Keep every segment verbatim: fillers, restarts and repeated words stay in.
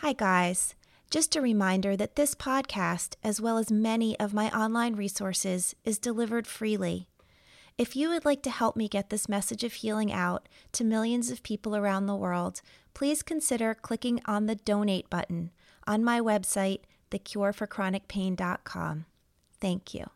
Hi, guys. Just a reminder that this podcast, as well as many of my online resources, is delivered freely. If you would like to help me get this message of healing out to millions of people around the world, please consider clicking on the donate button on my website, the cure for chronic pain dot com. Thank you.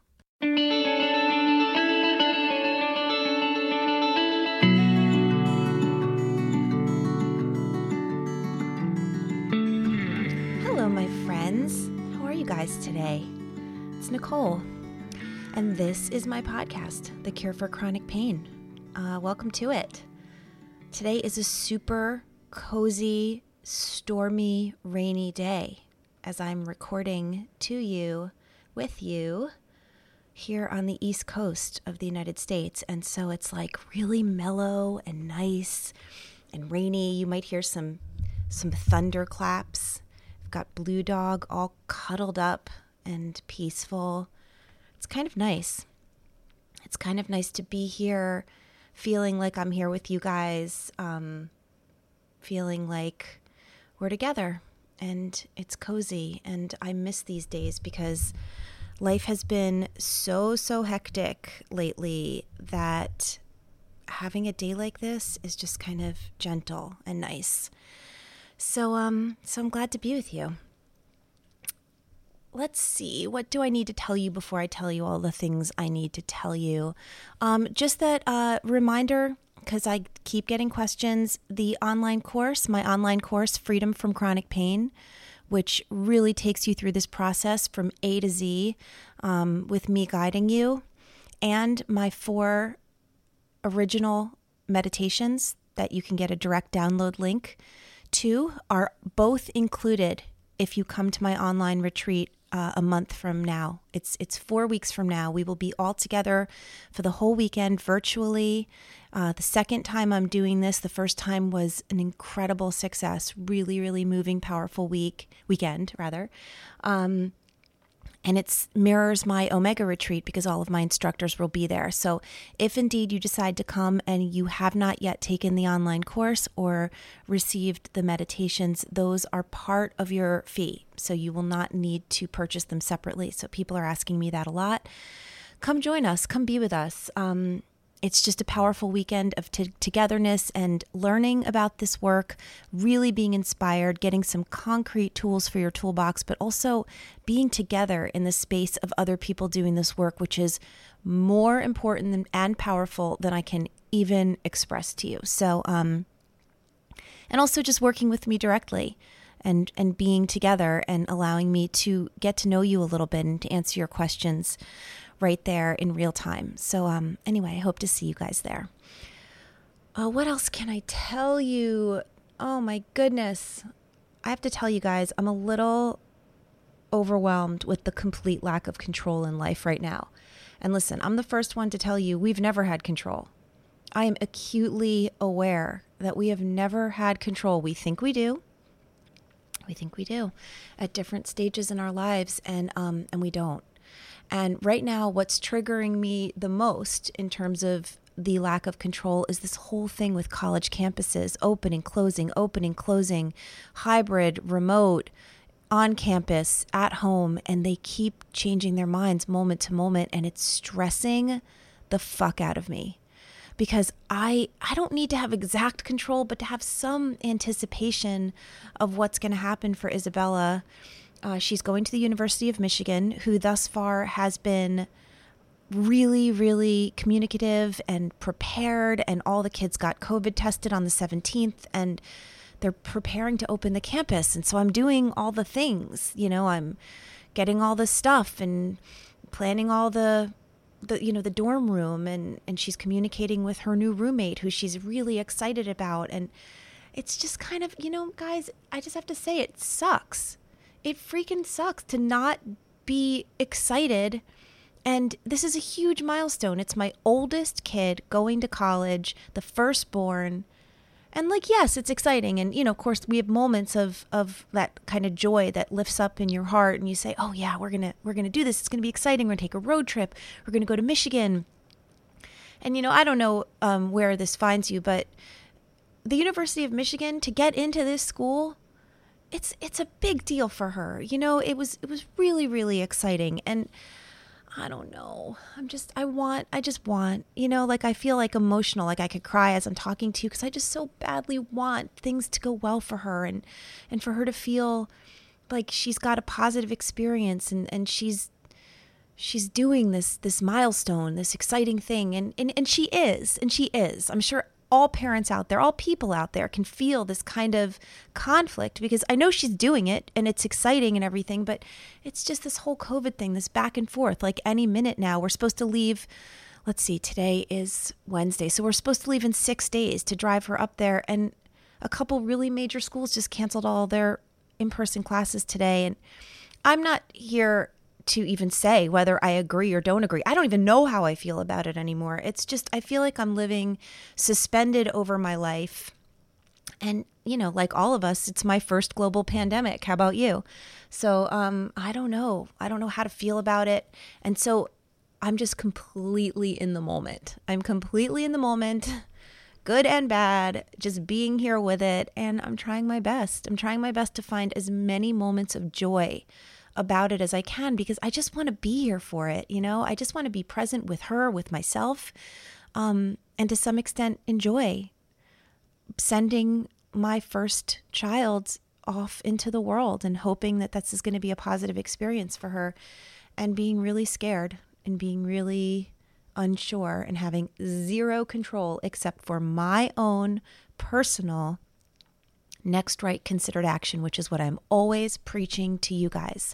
Hello, my friends. How are you guys today? It's Nicole, and this is my podcast, The Cure for Chronic Pain. Uh, welcome to it. Today is a super cozy, stormy, rainy day as I'm recording to you, with you, here on the East Coast of the United States. And so it's like really mellow and nice and rainy. You might hear some some thunderclaps. I've got Blue Dog all cuddled up and peaceful. It's kind of nice. It's kind of nice to be here, feeling like I'm here with you guys, um, feeling like we're together and it's cozy. And I miss these days because life has been so, so hectic lately that having a day like this is just kind of gentle and nice. So, um, so I'm glad to be with you. Let's see, what do I need to tell you before I tell you all the things I need to tell you? Um, just that uh, reminder, because I keep getting questions, the online course, my online course, Freedom from Chronic Pain, which really takes you through this process from A to Z um, with me guiding you, and my four original meditations that you can get a direct download link to are both included if you come to my online retreat uh, a month from now. It's it's four weeks from now. We will be all together for the whole weekend virtually. Uh, the second time I'm doing this, the first time was an incredible success. Really, really moving, powerful week weekend rather. Um, And it mirrors my Omega retreat because all of my instructors will be there. So if indeed you decide to come and you have not yet taken the online course or received the meditations, those are part of your fee. So you will not need to purchase them separately. So people are asking me that a lot. Come join us. Come be with us. Um, It's just a powerful weekend of t- togetherness and learning about this work, really being inspired, getting some concrete tools for your toolbox, but also being together in the space of other people doing this work, which is more important than, and powerful than I can even express to you. So, um, and also just working with me directly and, and being together and allowing me to get to know you a little bit and to answer your questions right there in real time. So um, anyway, I hope to see you guys there. Uh, what else can I tell you? Oh my goodness. I have to tell you guys, I'm a little overwhelmed with the complete lack of control in life right now. And listen, I'm the first one to tell you we've never had control. I am acutely aware that we have never had control. We think we do. We think we do at different stages in our lives, and um, and we don't. And right now, what's triggering me the most in terms of the lack of control is this whole thing with college campuses, opening, closing, opening, closing, hybrid, remote, on campus, at home, and they keep changing their minds moment to moment, and it's stressing the fuck out of me. Because I I don't need to have exact control, but to have some anticipation of what's going to happen for Isabella. Uh, she's going to the University of Michigan, who thus far has been really, really communicative and prepared. And all the kids got COVID tested on the seventeenth, and they're preparing to open the campus. And so I'm doing all the things, you know, I'm getting all the stuff and planning all the, the you know, the dorm room. And, and she's communicating with her new roommate, who she's really excited about. And it's just kind of, you know, guys, I just have to say it sucks. It freaking sucks to not be excited. And this is a huge milestone. It's my oldest kid going to college, the firstborn. And like, yes, it's exciting. And, you know, of course, we have moments of, of that kind of joy that lifts up in your heart. And you say, oh, yeah, we're going to we're going to do this. It's going to be exciting. We're going to take a road trip. We're going to go to Michigan. And, you know, I don't know um, where this finds you, but the University of Michigan, to get into this school, it's it's a big deal for her. You know, it was it was really, really exciting. And I don't know. I'm just, I want, I just want, you know, like I feel like emotional, like I could cry as I'm talking to you because I just so badly want things to go well for her and, and for her to feel like she's got a positive experience and, and she's, she's doing this, this milestone, this exciting thing. And, and, and she is, and she is. I'm sure all parents out there, all people out there can feel this kind of conflict because I know she's doing it and it's exciting and everything, but it's just this whole COVID thing, this back and forth. Like any minute now, we're supposed to leave. Let's see, today is Wednesday. So we're supposed to leave in six days to drive her up there. And a couple really major schools just canceled all their in-person classes today. And I'm not here to even say whether I agree or don't agree. I don't even know how I feel about it anymore. It's just, I feel like I'm living suspended over my life. And, you know, like all of us, it's my first global pandemic. How about you? So um, I don't know. I don't know how to feel about it. And so I'm just completely in the moment. I'm completely in the moment, good and bad, just being here with it. And I'm trying my best. I'm trying my best to find as many moments of joy about it as I can because I just want to be here for it. You know, I just want to be present with her, with myself, um, and to some extent enjoy sending my first child off into the world and hoping that this is going to be a positive experience for her, and being really scared and being really unsure and having zero control except for my own personal next right considered action, which is what I'm always preaching to you guys.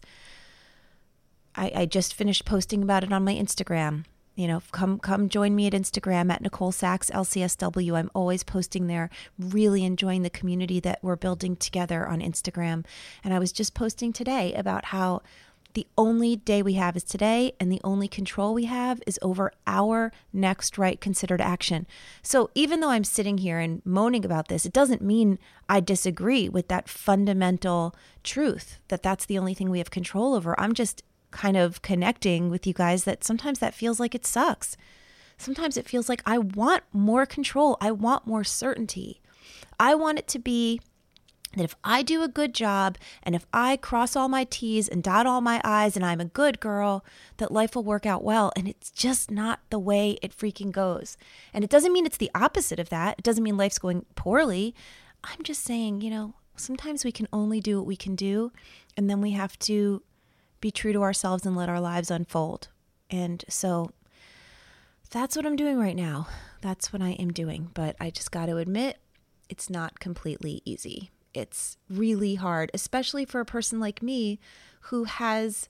I, I just finished posting about it on my Instagram. You know, come come join me at Instagram at Nicole Sachs L C S W. I'm always posting there, really enjoying the community that we're building together on Instagram. And I was just posting today about how the only day we have is today, and the only control we have is over our next right considered action. So even though I'm sitting here and moaning about this, it doesn't mean I disagree with that fundamental truth that that's the only thing we have control over. I'm just kind of connecting with you guys that sometimes that feels like it sucks. Sometimes it feels like I want more control. I want more certainty. I want it to be that if I do a good job and if I cross all my T's and dot all my I's and I'm a good girl, that life will work out well. And it's just not the way it freaking goes. And it doesn't mean it's the opposite of that. It doesn't mean life's going poorly. I'm just saying, you know, sometimes we can only do what we can do. And then we have to be true to ourselves and let our lives unfold. And so that's what I'm doing right now. That's what I am doing. But I just got to admit, it's not completely easy. It's really hard, especially for a person like me who has,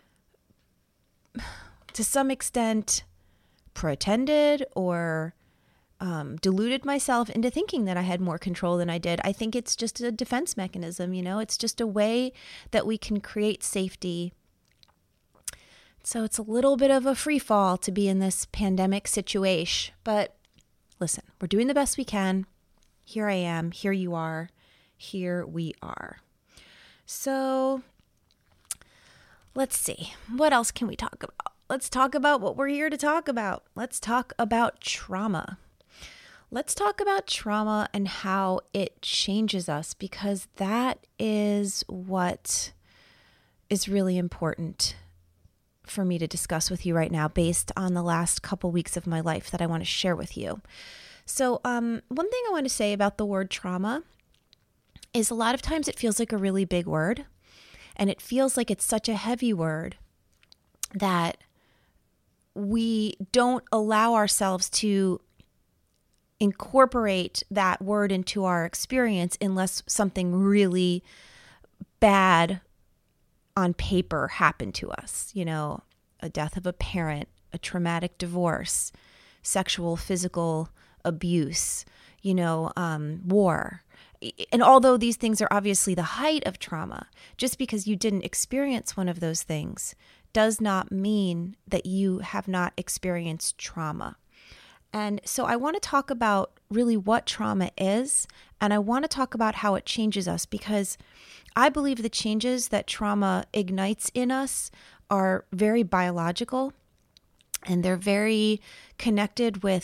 to some extent, pretended or um, deluded myself into thinking that I had more control than I did. I think it's just a defense mechanism, you know, it's just a way that we can create safety. So it's a little bit of a free fall to be in this pandemic situation. But listen, we're doing the best we can. Here I am. Here you are. Here we are. So let's see. What else can we talk about? Let's talk about what we're here to talk about. Let's talk about trauma. Let's talk about trauma and how it changes us, because that is what is really important for me to discuss with you right now based on the last couple weeks of my life that I want to share with you. So um, one thing I want to say about the word trauma is a lot of times it feels like a really big word, and it feels like it's such a heavy word that we don't allow ourselves to incorporate that word into our experience unless something really bad on paper happened to us. You know, a death of a parent, a traumatic divorce, sexual, physical abuse, you know, um, war. And although these things are obviously the height of trauma, just because you didn't experience one of those things does not mean that you have not experienced trauma. And so I want to talk about really what trauma is, and I want to talk about how it changes us, because I believe the changes that trauma ignites in us are very biological, and they're very connected with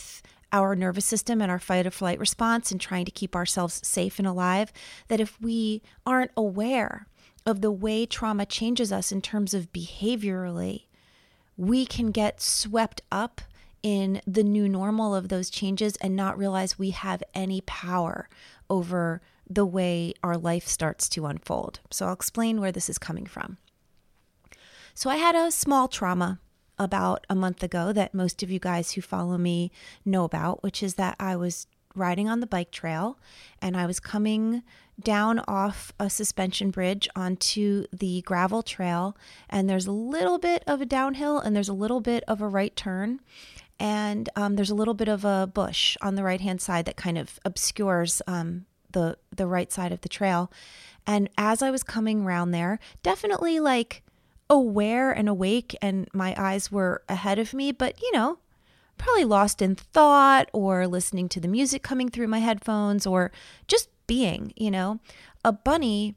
our nervous system and our fight or flight response and trying to keep ourselves safe and alive, that if we aren't aware of the way trauma changes us in terms of behaviorally, we can get swept up in the new normal of those changes and not realize we have any power over the way our life starts to unfold. So I'll explain where this is coming from. So I had a small trauma about a month ago that most of you guys who follow me know about, which is that I was riding on the bike trail and I was coming down off a suspension bridge onto the gravel trail, and there's a little bit of a downhill and there's a little bit of a right turn, and um, there's a little bit of a bush on the right hand side that kind of obscures um, the the right side of the trail. And as I was coming around there, definitely like aware and awake, and my eyes were ahead of me, but you know, probably lost in thought or listening to the music coming through my headphones or just being, you know, a bunny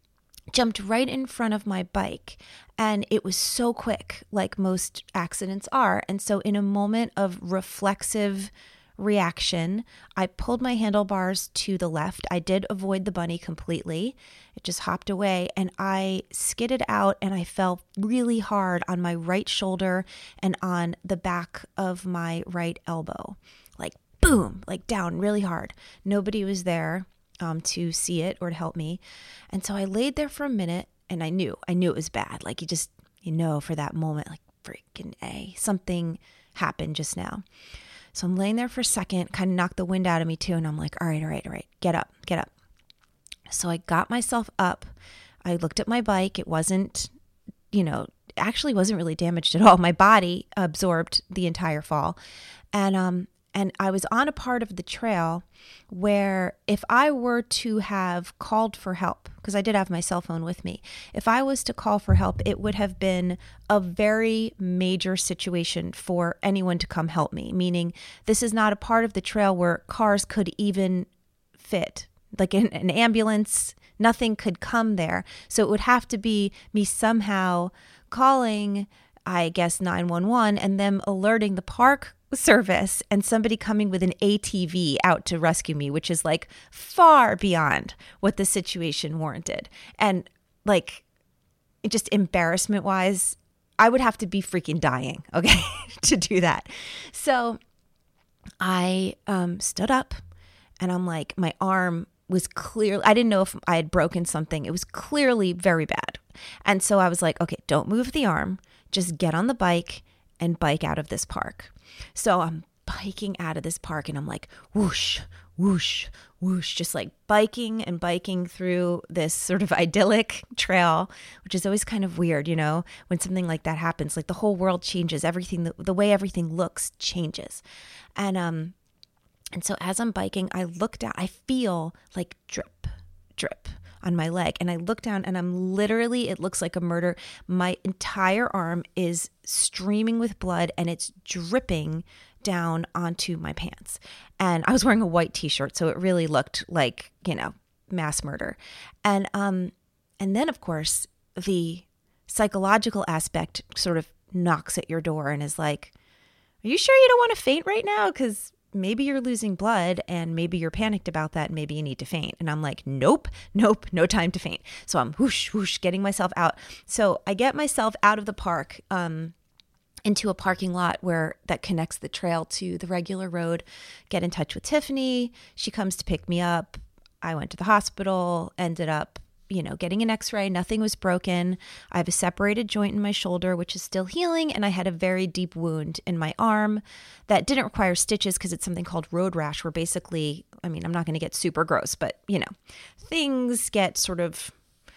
jumped right in front of my bike, and it was so quick, like most accidents are. And so in a moment of reflexive reaction, I pulled my handlebars to the left. I did avoid the bunny completely. It just hopped away, and I skidded out, and I fell really hard on my right shoulder and on the back of my right elbow. Like boom, like down really hard. Nobody was there um, to see it or to help me. And so I laid there for a minute, and I knew, I knew it was bad. Like you just, you know, for that moment, like freaking A, something happened just now. So I'm laying there for a second, kind of knocked the wind out of me too. And I'm like, all right, all right, all right, get up, get up. So I got myself up. I looked at my bike. It wasn't, you know, actually wasn't really damaged at all. My body absorbed the entire fall. And, um, and I was on a part of the trail where if I were to have called for help, because I did have my cell phone with me, if I was to call for help, it would have been a very major situation for anyone to come help me, meaning this is not a part of the trail where cars could even fit, like an, an ambulance, nothing could come there. So it would have to be me somehow calling, I guess, nine one one and them alerting the park service and somebody coming with an A T V out to rescue me, which is like far beyond what the situation warranted. And like, just embarrassment wise, I would have to be freaking dying, okay, to do that. So I um, stood up, and I'm like, my arm was clearly, I didn't know if I had broken something. It was clearly very bad. And so I was like, okay, don't move the arm, just get on the bike and bike out of this park. So I'm biking out of this park, and I'm like, whoosh, whoosh, whoosh, just like biking and biking through this sort of idyllic trail, which is always kind of weird, you know, when something like that happens, like the whole world changes, everything, the, the way everything looks changes. And, um, and so as I'm biking, I look down, I feel like drip, drip on my leg. And I look down, and I'm literally, it looks like a murder. My entire arm is streaming with blood, and it's dripping down onto my pants. And I was wearing a white t-shirt, so it really looked like, you know, mass murder. And, um, and then of course, the psychological aspect sort of knocks at your door and is like, are you sure you don't want to faint right now? Because maybe you're losing blood and maybe you're panicked about that and maybe you need to faint. And I'm like, nope, nope, no time to faint. So I'm whoosh, whoosh, getting myself out. So I get myself out of the park um, into a parking lot where that connects the trail to the regular road, get in touch with Tiffany. She comes to pick me up. I went to the hospital, ended up you know, getting an x-ray, nothing was broken. I have a separated joint in my shoulder, which is still healing. And I had a very deep wound in my arm that didn't require stitches because it's something called road rash, where basically, I mean, I'm not going to get super gross, but you know, things get sort of,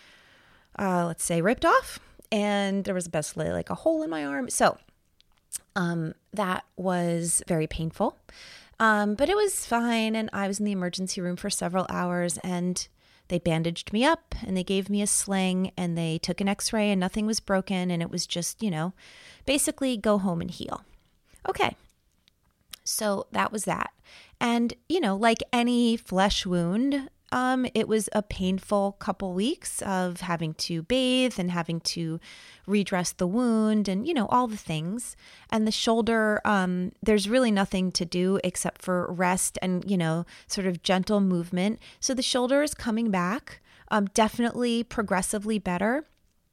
uh, let's say ripped off. And there was basically like a hole in my arm. So um, that was very painful. Um, but it was fine. And I was in the emergency room for several hours, and they bandaged me up and they gave me a sling and they took an x-ray and nothing was broken. And it was just, you know, basically go home and heal. Okay. So that was that. And, you know, like any flesh wound, Um, it was a painful couple weeks of having to bathe and having to redress the wound and, you know, all the things. And the shoulder, um, there's really nothing to do except for rest and, you know, sort of gentle movement. So the shoulder is coming back, um, definitely progressively better.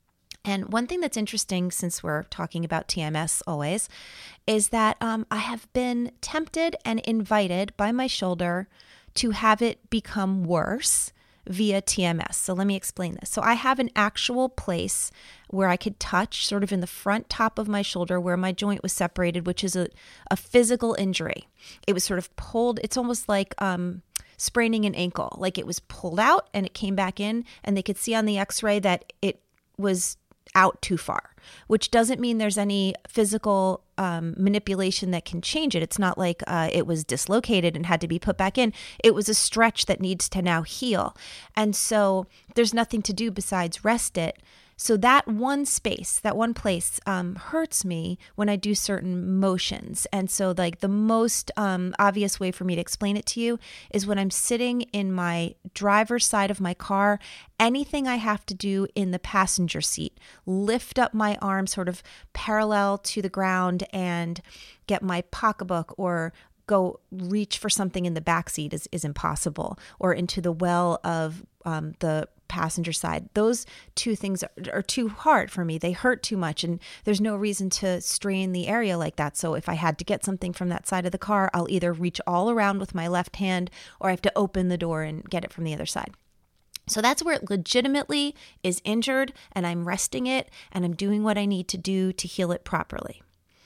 And one thing that's interesting, since we're talking about T M S always, is that um, I have been tempted and invited by my shoulder to have it become worse via T M S. So let me explain this. So I have an actual place where I could touch, sort of in the front top of my shoulder where my joint was separated, which is a, a physical injury. It was sort of pulled. It's almost like um, spraining an ankle. Like it was pulled out and it came back in, and they could see on the x-ray that it was out too far, which doesn't mean there's any physical um, manipulation that can change it. It's not like uh, it was dislocated and had to be put back in. It was a stretch that needs to now heal. And so there's nothing to do besides rest it. So that one space, that one place um, hurts me when I do certain motions. And so like the most um, obvious way for me to explain it to you is when I'm sitting in my driver's side of my car, anything I have to do in the passenger seat, lift up my arm sort of parallel to the ground and get my pocketbook or go reach for something in the back seat is, is impossible, or into the well of um, the passenger side. Those two things are, are too hard for me. They hurt too much, and there's no reason to strain the area like that. So if I had to get something from that side of the car, I'll either reach all around with my left hand, or I have to open the door and get it from the other side. So that's where it legitimately is injured, and I'm resting it, and I'm doing what I need to do to heal it properly.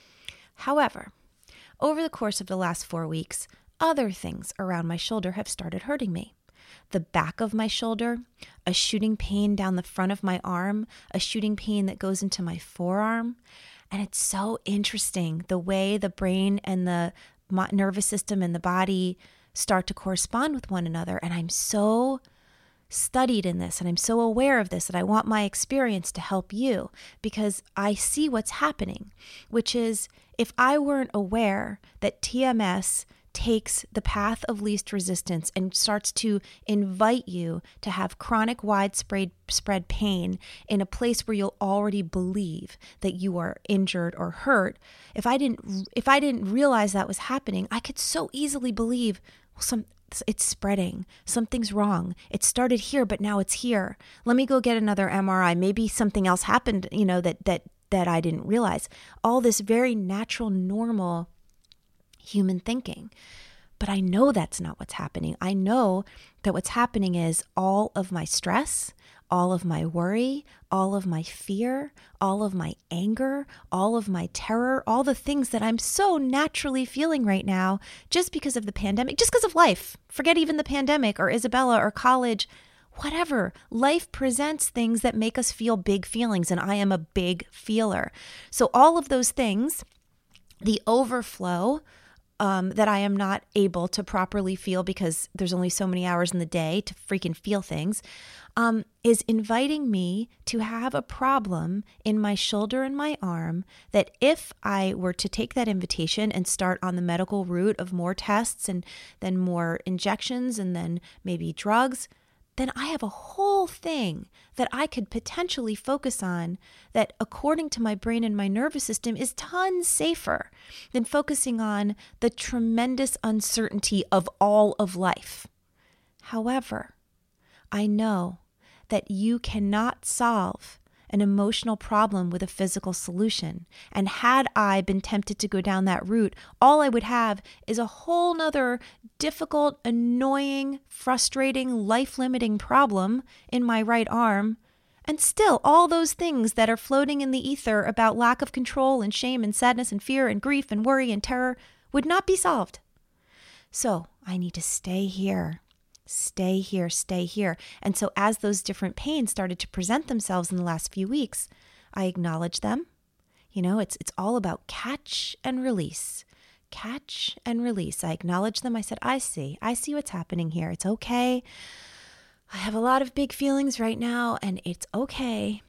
However, over the course of the last four weeks, other things around my shoulder have started hurting me. The back of my shoulder, a shooting pain down the front of my arm, a shooting pain that goes into my forearm. And it's so interesting the way the brain and the nervous system and the body start to correspond with one another. And I'm so studied in this, and I'm so aware of this, that I want my experience to help you, because I see what's happening, which is if I weren't aware that T M S takes the path of least resistance and starts to invite you to have chronic widespread spread pain in a place where you'll already believe that you are injured or hurt, if I didn't if I didn't realize that was happening, I could so easily believe, well, some it's spreading. Something's wrong. It started here, but now it's here. Let me go get another M R I. Maybe something else happened, you know, that that that I didn't realize. All this very natural, normal human thinking. But I know that's not what's happening. I know that what's happening is all of my stress, all of my worry, all of my fear, all of my anger, all of my terror, all the things that I'm so naturally feeling right now just because of the pandemic, just because of life. Forget even the pandemic or Isabella or college, whatever. Life presents things that make us feel big feelings, and I am a big feeler. So all of those things, the overflow Um, that I am not able to properly feel because there's only so many hours in the day to freaking feel things, um, is inviting me to have a problem in my shoulder and my arm that if I were to take that invitation and start on the medical route of more tests and then more injections and then maybe drugs, then I have a whole thing that I could potentially focus on that, according to my brain and my nervous system, is tons safer than focusing on the tremendous uncertainty of all of life. However, I know that you cannot solve an emotional problem with a physical solution. And had I been tempted to go down that route, all I would have is a whole nother difficult, annoying, frustrating, life-limiting problem in my right arm. And still, all those things that are floating in the ether about lack of control and shame and sadness and fear and grief and worry and terror would not be solved. So I need to stay here. Stay here, stay here. And so as those different pains started to present themselves in the last few weeks, I acknowledged them. You know, it's it's all about catch and release. Catch and release. I acknowledged them. I said, I see. I see what's happening here. It's okay. I have a lot of big feelings right now, and it's okay.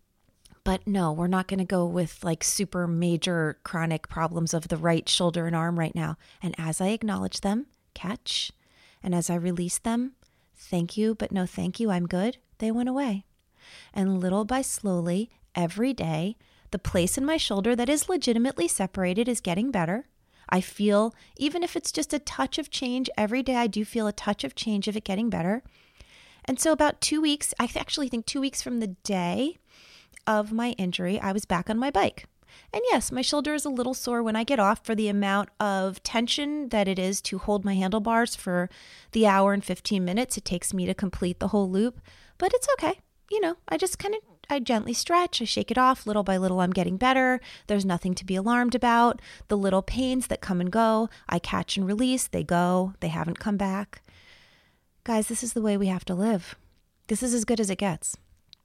But no, we're not going to go with like super major chronic problems of the right shoulder and arm right now. And as I acknowledge them, catch, and as I release them, thank you, but no thank you, I'm good, they went away. And little by slowly, every day, the place in my shoulder that is legitimately separated is getting better. I feel, even if it's just a touch of change, every day I do feel a touch of change of it getting better. And so about two weeks, I actually think two weeks from the day of my injury, I was back on my bike. And yes, my shoulder is a little sore when I get off for the amount of tension that it is to hold my handlebars for the hour and fifteen minutes it takes me to complete the whole loop. But it's okay. You know, I just kind of, I gently stretch, I shake it off. Little by little, I'm getting better. There's nothing to be alarmed about. The little pains that come and go, I catch and release. They go. They haven't come back. Guys, this is the way we have to live. This is as good as it gets.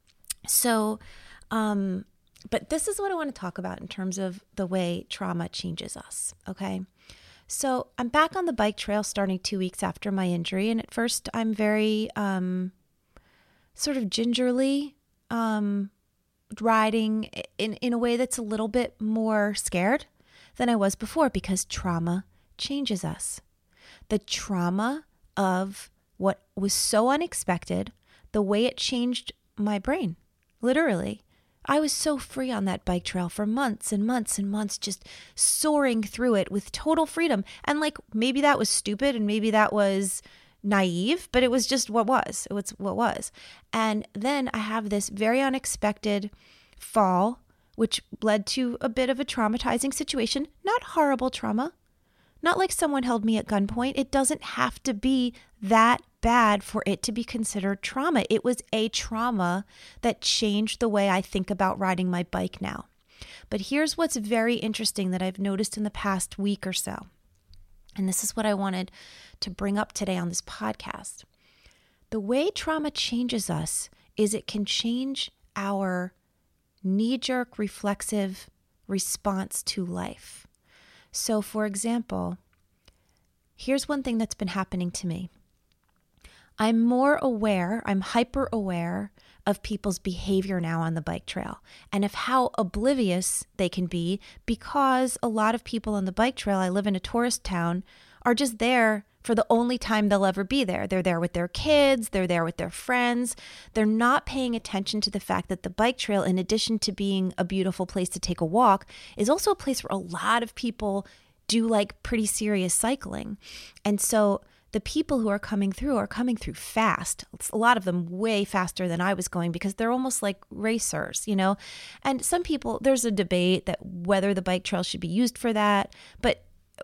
So, um, but this is what I want to talk about in terms of the way trauma changes us, okay? So I'm back on the bike trail starting two weeks after my injury. And at first I'm very um, sort of gingerly um, riding in, in a way that's a little bit more scared than I was before, because trauma changes us. The trauma of what was so unexpected, the way it changed my brain, literally. I was so free on that bike trail for months and months and months, just soaring through it with total freedom. And like, maybe that was stupid and maybe that was naive, but it was just what was. It was what was. And then I have this very unexpected fall, which led to a bit of a traumatizing situation. Not horrible trauma. Not like someone held me at gunpoint. It doesn't have to be that bad for it to be considered trauma. It was a trauma that changed the way I think about riding my bike now. But here's what's very interesting that I've noticed in the past week or so. And this is what I wanted to bring up today on this podcast. The way trauma changes us is it can change our knee-jerk reflexive response to life. So, for example, here's one thing that's been happening to me. I'm more aware, I'm hyper aware of people's behavior now on the bike trail and of how oblivious they can be, because a lot of people on the bike trail, I live in a tourist town, are just there for the only time they'll ever be there. They're there with their kids, they're there with their friends. They're not paying attention to the fact that the bike trail, in addition to being a beautiful place to take a walk, is also a place where a lot of people do like pretty serious cycling. And so the people who are coming through are coming through fast. It's a lot of them way faster than I was going, because they're almost like racers, you know? And some people, there's a debate that whether the bike trail should be used for that, but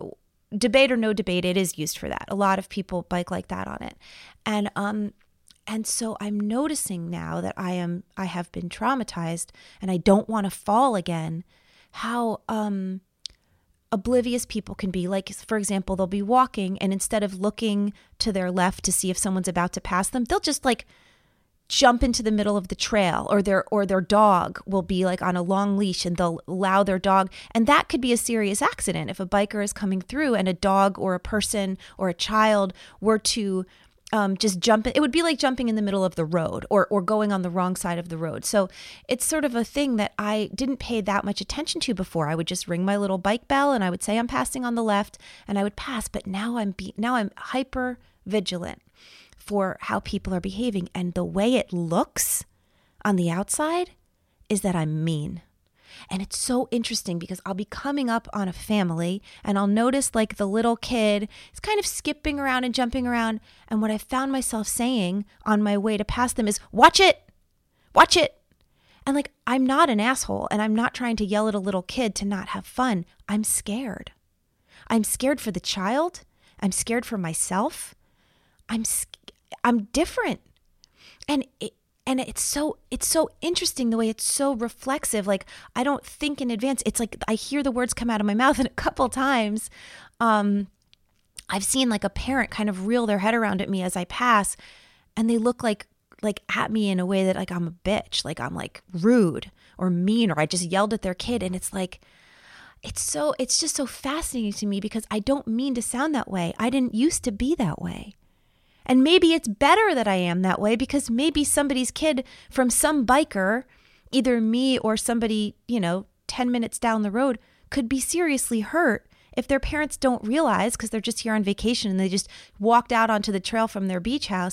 debate or no debate, it is used for that. A lot of people bike like that on it. And um and so I'm noticing now that I am I have been traumatized and I don't want to fall again, how um oblivious people can be. Like, for example, they'll be walking and instead of looking to their left to see if someone's about to pass them, they'll just like jump into the middle of the trail, or their or their dog will be like on a long leash and they'll allow their dog. And that could be a serious accident if a biker is coming through and a dog or a person or a child were to um, just jump. It would be like jumping in the middle of the road or or going on the wrong side of the road. So it's sort of a thing that I didn't pay that much attention to before. I would just ring my little bike bell and I would say I'm passing on the left and I would pass. But now I'm be- now I'm hyper vigilant for how people are behaving. And the way it looks on the outside is that I'm mean. And it's so interesting because I'll be coming up on a family and I'll notice like the little kid is kind of skipping around and jumping around. And what I found myself saying on my way to pass them is, watch it, watch it. And like, I'm not an asshole and I'm not trying to yell at a little kid to not have fun. I'm scared. I'm scared for the child. I'm scared for myself. I'm scared. I'm different. And it, and it's so it's so interesting the way it's so reflexive. Like, I don't think in advance. It's like I hear the words come out of my mouth, and a couple times um, I've seen like a parent kind of reel their head around at me as I pass, and they look like like at me in a way that like I'm a bitch, like I'm like rude or mean, or I just yelled at their kid. And it's like, it's so it's just so fascinating to me because I don't mean to sound that way. I didn't used to be that way. And maybe it's better that I am that way, because maybe somebody's kid from some biker, either me or somebody, you know, ten minutes down the road, could be seriously hurt if their parents don't realize, because they're just here on vacation and they just walked out onto the trail from their beach house,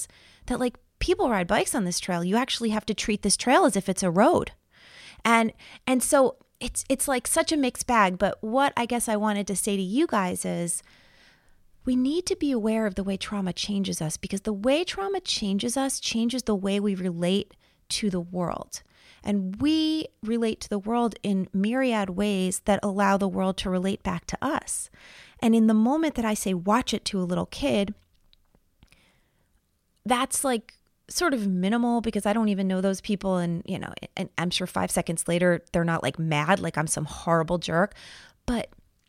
that like people ride bikes on this trail. You actually have to treat this trail as if it's a road. And and so it's it's like such a mixed bag. But what I guess I wanted to say to you guys is we need to be aware of the way trauma changes us, because the way trauma changes us changes the way we relate to the world. And we relate to the world in myriad ways that allow the world to relate back to us. And in the moment that I say watch it to a little kid, that's like sort of minimal because I don't even know those people. And, you know, and I'm sure five seconds later, they're not like mad, like I'm some horrible jerk. But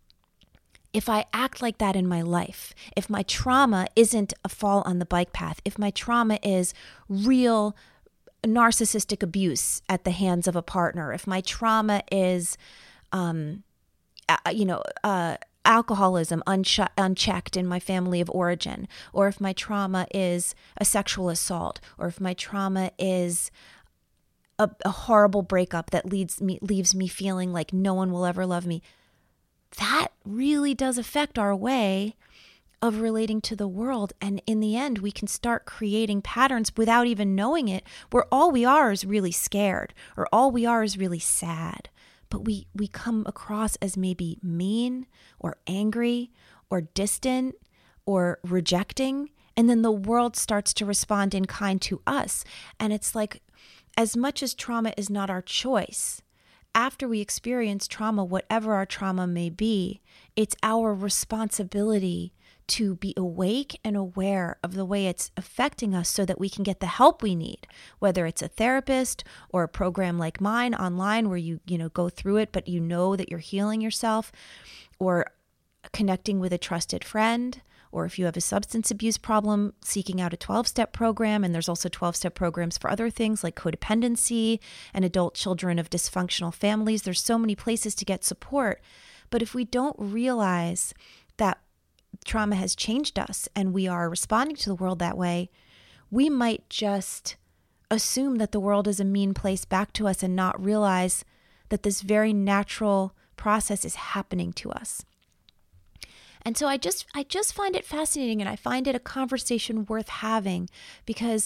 if I act like that in my life, if my trauma isn't a fall on the bike path, if my trauma is real narcissistic abuse at the hands of a partner, if my trauma is, um, uh, you know, uh, alcoholism unche- unchecked in my family of origin, or if my trauma is a sexual assault, or if my trauma is a, a horrible breakup that leads me leaves me feeling like no one will ever love me, that really does affect our way of relating to the world. And in the end, we can start creating patterns without even knowing it, where all we are is really scared, or all we are is really sad. But we, we come across as maybe mean or angry or distant or rejecting. And then the world starts to respond in kind to us. And it's like, as much as trauma is not our choice, after we experience trauma, whatever our trauma may be, it's our responsibility to be awake and aware of the way it's affecting us so that we can get the help we need, whether it's a therapist or a program like mine online where you, you know, go through it, but you know that you're healing yourself, or connecting with a trusted friend, or if you have a substance abuse problem, seeking out a twelve-step program. And there's also twelve-step programs for other things like codependency and adult children of dysfunctional families. There's so many places to get support. But if we don't realize that trauma has changed us and we are responding to the world that way, we might just assume that the world is a mean place back to us and not realize that this very natural process is happening to us. And so I just I just find it fascinating, and I find it a conversation worth having, because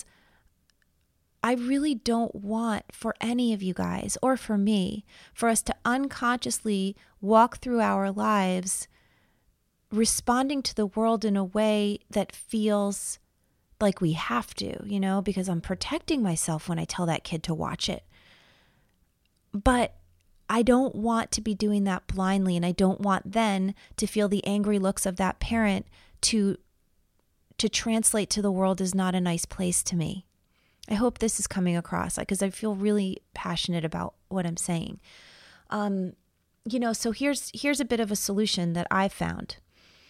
I really don't want for any of you guys, or for me, for us to unconsciously walk through our lives responding to the world in a way that feels like we have to, you know, because I'm protecting myself when I tell that kid to watch it. But I don't want to be doing that blindly, and I don't want then to feel the angry looks of that parent to to translate to the world as not a nice place to me. I hope this is coming across, because I feel really passionate about what I'm saying. Um, you know, so here's here's a bit of a solution that I found.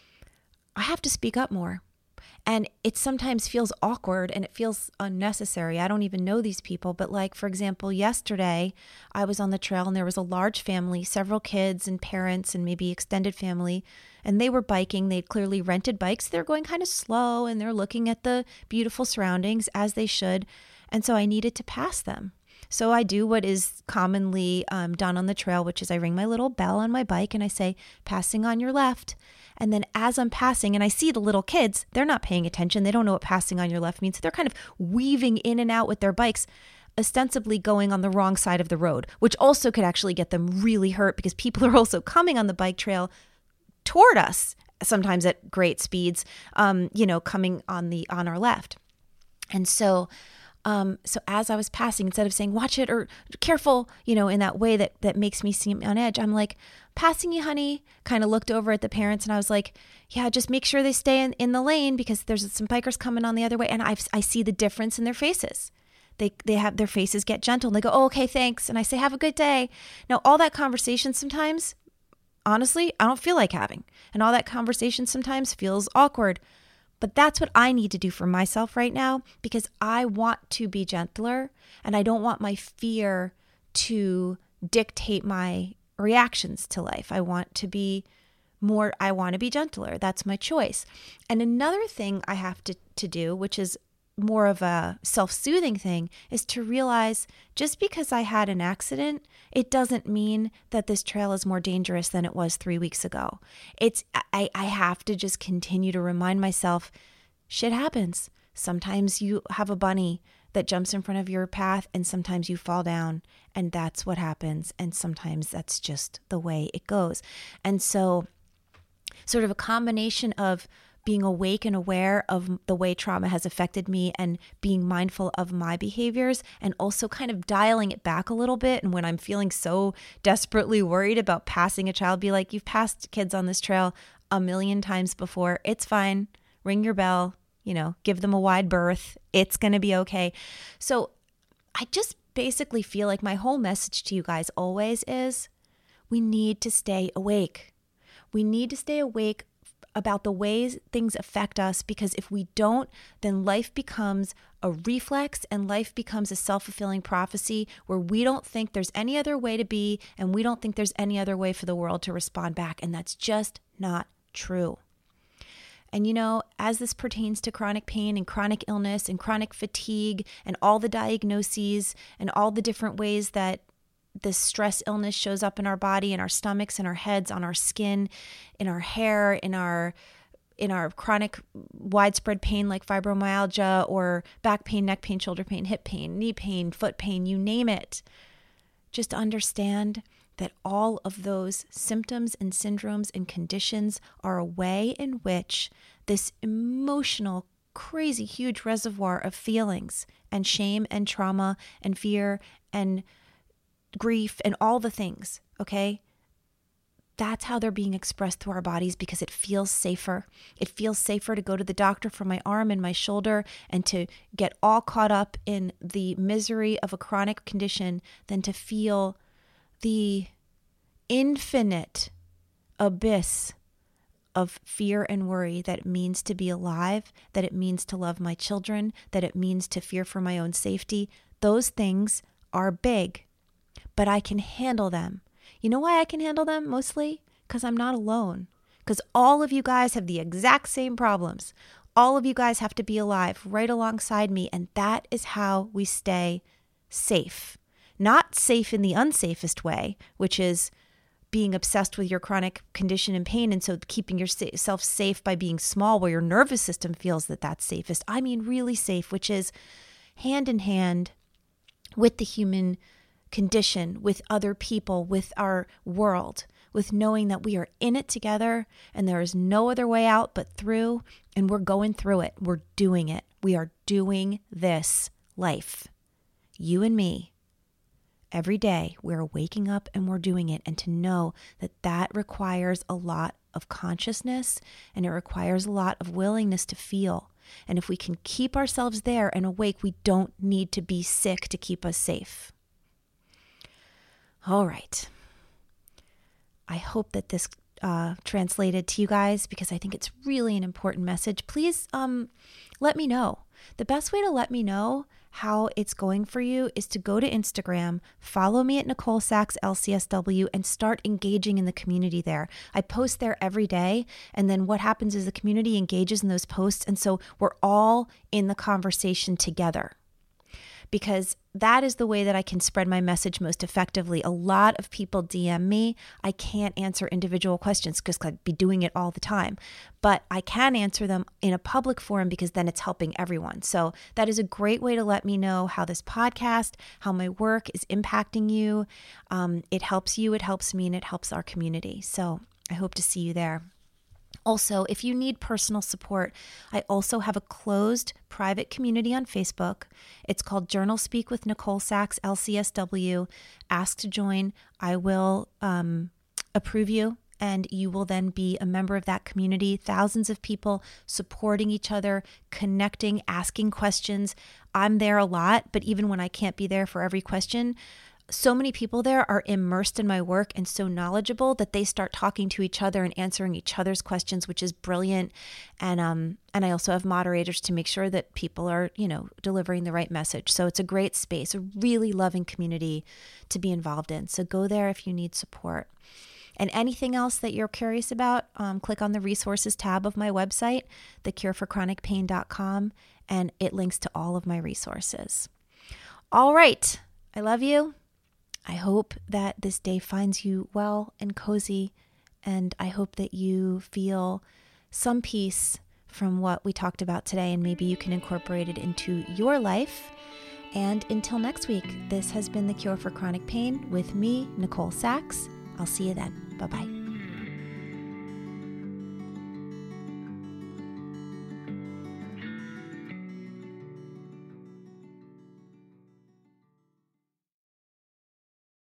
I have to speak up more. And it sometimes feels awkward and it feels unnecessary. I don't even know these people. But like, for example, yesterday I was on the trail and there was a large family, several kids and parents and maybe extended family. And they were biking. They'd clearly rented bikes. They're going kind of slow and they're looking at the beautiful surroundings, as they should. And so I needed to pass them. So I do what is commonly um, done on the trail, which is I ring my little bell on my bike and I say, passing on your left. And then as I'm passing and I see the little kids, they're not paying attention. They don't know what passing on your left means. So they're kind of weaving in and out with their bikes, ostensibly going on the wrong side of the road, which also could actually get them really hurt, because people are also coming on the bike trail toward us, sometimes at great speeds, um, you know, coming on the on our left. And so Um, so as I was passing, instead of saying, watch it or careful, you know, in that way that, that makes me seem on edge, I'm like, passing you, honey. Kind of looked over at the parents and I was like, yeah, just make sure they stay in, in the lane, because there's some bikers coming on the other way. And I I see the difference in their faces. They they have their faces get gentle and they go, oh, okay, thanks. And I say, have a good day. Now, all that conversation sometimes, honestly, I don't feel like having. And all that conversation sometimes feels awkward. But that's what I need to do for myself right now, because I want to be gentler and I don't want my fear to dictate my reactions to life. I want to be more, I want to be gentler. That's my choice. And another thing I have to, to do, which is more of a self-soothing thing, is to realize just because I had an accident, it doesn't mean that this trail is more dangerous than it was three weeks ago. It's I, I have to just continue to remind myself, shit happens. Sometimes you have a bunny that jumps in front of your path, and sometimes you fall down, and that's what happens. And sometimes that's just the way it goes. And so sort of a combination of being awake and aware of the way trauma has affected me and being mindful of my behaviors, and also kind of dialing it back a little bit. And when I'm feeling so desperately worried about passing a child, be like, you've passed kids on this trail a million times before. It's fine. Ring your bell, you know, give them a wide berth. It's going to be okay. So I just basically feel like my whole message to you guys always is we need to stay awake. We need to stay awake about the ways things affect us, because if we don't, then life becomes a reflex and life becomes a self-fulfilling prophecy where we don't think there's any other way to be, and we don't think there's any other way for the world to respond back. And that's just not true. And you know, as this pertains to chronic pain and chronic illness and chronic fatigue and all the diagnoses and all the different ways that this stress illness shows up in our body, in our stomachs, in our heads, on our skin, in our hair, in our in our chronic widespread pain like fibromyalgia or back pain, neck pain, shoulder pain, hip pain, knee pain, foot pain, you name it. Just understand that all of those symptoms and syndromes and conditions are a way in which this emotional, crazy, huge reservoir of feelings and shame and trauma and fear and grief and all the things, okay? That's how they're being expressed through our bodies, because it feels safer. It feels safer to go to the doctor for my arm and my shoulder and to get all caught up in the misery of a chronic condition than to feel the infinite abyss of fear and worry that it means to be alive, that it means to love my children, that it means to fear for my own safety. Those things are big, but I can handle them. You know why I can handle them mostly? Because I'm not alone. Because all of you guys have the exact same problems. All of you guys have to be alive right alongside me, and that is how we stay safe. Not safe in the unsafest way, which is being obsessed with your chronic condition and pain, and so keeping yourself safe by being small where your nervous system feels that that's safest. I mean really safe, which is hand in hand with the human condition, with other people, with our world, with knowing that we are in it together and there is no other way out but through, and we're going through it. We're doing it. We are doing this life. You and me. Every day we're waking up and we're doing it. And to know that that requires a lot of consciousness, and it requires a lot of willingness to feel. And if we can keep ourselves there and awake, we don't need to be sick to keep us safe. All right. I hope that this uh, translated to you guys, because I think it's really an important message. Please um, let me know. The best way to let me know how it's going for you is to go to Instagram, follow me at Nicole Sachs L C S W, and start engaging in the community there. I post there every day, and then what happens is the community engages in those posts, and so we're all in the conversation together. Because that is the way that I can spread my message most effectively. A lot of people D M me. I can't answer individual questions because I'd be doing it all the time. But I can answer them in a public forum, because then it's helping everyone. So that is a great way to let me know how this podcast, how my work is impacting you. Um, it helps you, it helps me, and it helps our community. So I hope to see you there. Also, if you need personal support, I also have a closed private community on Facebook. It's called Journal Speak with Nicole Sachs, L C S W. Ask to join. I will um, approve you, and you will then be a member of that community. Thousands of people supporting each other, connecting, asking questions. I'm there a lot, but even when I can't be there for every question, so many people there are immersed in my work and so knowledgeable that they start talking to each other and answering each other's questions, which is brilliant. And um, and I also have moderators to make sure that people are, you know, delivering the right message. So it's a great space, a really loving community to be involved in. So go there if you need support. And anything else that you're curious about, um, click on the resources tab of my website, the cure for chronic pain dot com, and it links to all of my resources. All right. I love you. I hope that this day finds you well and cozy, and I hope that you feel some peace from what we talked about today, and maybe you can incorporate it into your life. And until next week, this has been The Cure for Chronic Pain with me, Nicole Sachs. I'll see you then. Bye-bye.